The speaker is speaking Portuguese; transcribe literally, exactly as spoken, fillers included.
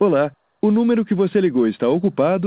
Olá, o número que você ligou está ocupado